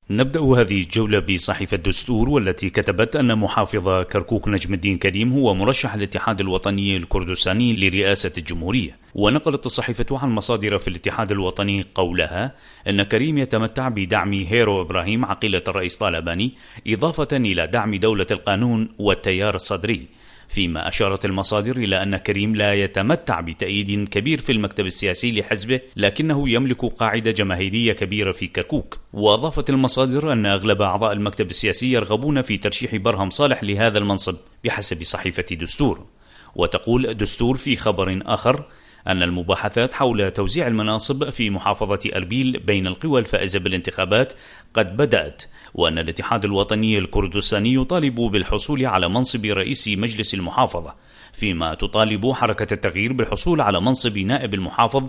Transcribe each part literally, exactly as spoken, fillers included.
نبدأ هذه الجولة بصحيفة دستور، والتي كتبت أن محافظ كركوك نجم الدين كريم هو مرشح الاتحاد الوطني الكردستاني لرئاسة الجمهورية. ونقلت الصحيفة عن مصادر في الاتحاد الوطني قولها أن كريم يتمتع بدعم هيرو إبراهيم عقيلة الرئيس طالباني، إضافة إلى دعم دولة القانون والتيار الصدري، فيما أشارت المصادر إلى أن كريم لا يتمتع بتأييد كبير في المكتب السياسي لحزبه، لكنه يملك قاعدة جماهيرية كبيرة في كركوك. وأضافت المصادر أن أغلب أعضاء المكتب السياسي يرغبون في ترشيح برهم صالح لهذا المنصب بحسب صحيفة دستور. وتقول دستور في خبر آخر أن المباحثات حول توزيع المناصب في محافظة أربيل بين القوى الفائزة بالانتخابات قد بدأت، وأن الاتحاد الوطني الكردستاني يطالب بالحصول على منصب رئيس مجلس المحافظة، فيما تطالب حركة التغيير بالحصول على منصب نائب المحافظ،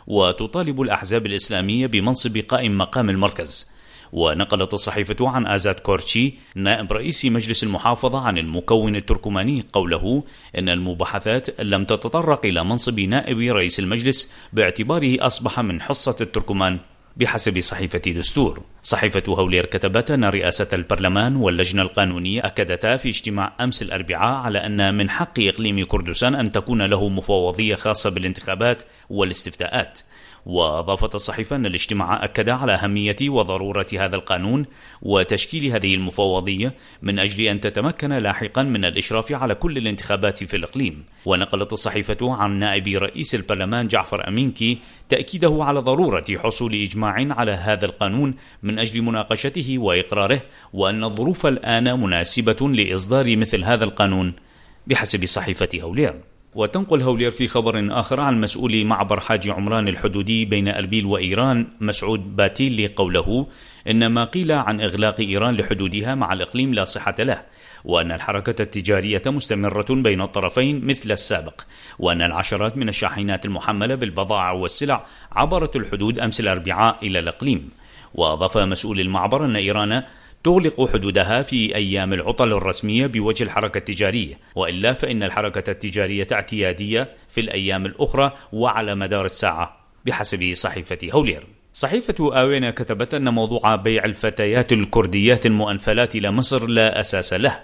وتطالب الأحزاب الإسلامية بمنصب قائم مقام المركز. ونقلت الصحيفة عن آزاد كورتشي نائب رئيس مجلس المحافظة عن المكون التركماني قوله إن المباحثات لم تتطرق إلى منصب نائب رئيس المجلس باعتباره أصبح من حصة التركمان بحسب صحيفة دستور. صحيفة هولير كتبت أن رئاسة البرلمان واللجنة القانونية أكدتا في اجتماع أمس الأربعاء على أن من حق إقليم كردستان أن تكون له مفوضية خاصة بالانتخابات والاستفتاءات. وأضافت الصحيفة أن الاجتماع أكد على أهمية وضرورة هذا القانون وتشكيل هذه المفوضية من أجل أن تتمكن لاحقا من الإشراف على كل الانتخابات في الإقليم. ونقلت الصحيفة عن نائب رئيس البرلمان جعفر أمينكي تأكيده على ضرورة حصول إجماع على هذا القانون من أجل مناقشته وإقراره، وأن الظروف الآن مناسبة لإصدار مثل هذا القانون بحسب صحيفة هولير. وتنقل هولير في خبر آخر عن مسؤول معبر حاج عمران الحدودي بين أربيل وإيران مسعود باتيلي قوله إن ما قيل عن إغلاق إيران لحدودها مع الإقليم لا صحة له، وأن الحركة التجارية مستمرة بين الطرفين مثل السابق، وأن العشرات من الشاحنات المحملة بالبضائع والسلع عبرت الحدود أمس الأربعاء إلى الإقليم. وأضاف مسؤول المعبر أن إيران تغلق حدودها في أيام العطل الرسمية بوجه الحركة التجارية، وإلا فإن الحركة التجارية اعتيادية في الأيام الأخرى وعلى مدار الساعة بحسب صحيفة هولير. صحيفة آوينا كتبت أن موضوع بيع الفتيات الكرديات المؤنفلات إلى مصر لا أساس له.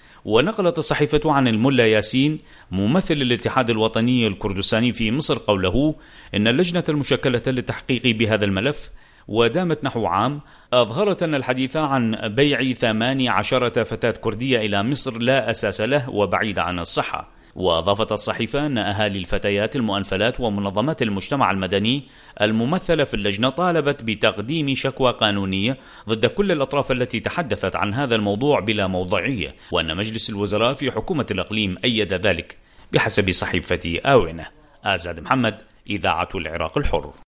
ونقلت الصحيفة عن الملا ياسين ممثل الاتحاد الوطني الكردستاني في مصر قوله إن اللجنة المشكلة للتحقيق بهذا الملف ودامت نحو عام أظهرت أن الحديث عن بيع ثماني عشرة فتاة كردية إلى مصر لا أساس له وبعيد عن الصحة. وأضافت الصحيفة أن أهالي الفتيات المؤنفلات ومنظمات المجتمع المدني الممثلة في اللجنة طالبت بتقديم شكوى قانونية ضد كل الأطراف التي تحدثت عن هذا الموضوع بلا موضوعية، وأن مجلس الوزراء في حكومة الإقليم أيد ذلك بحسب صحيفة آوينة. آزاد محمد، إذاعة العراق الحر.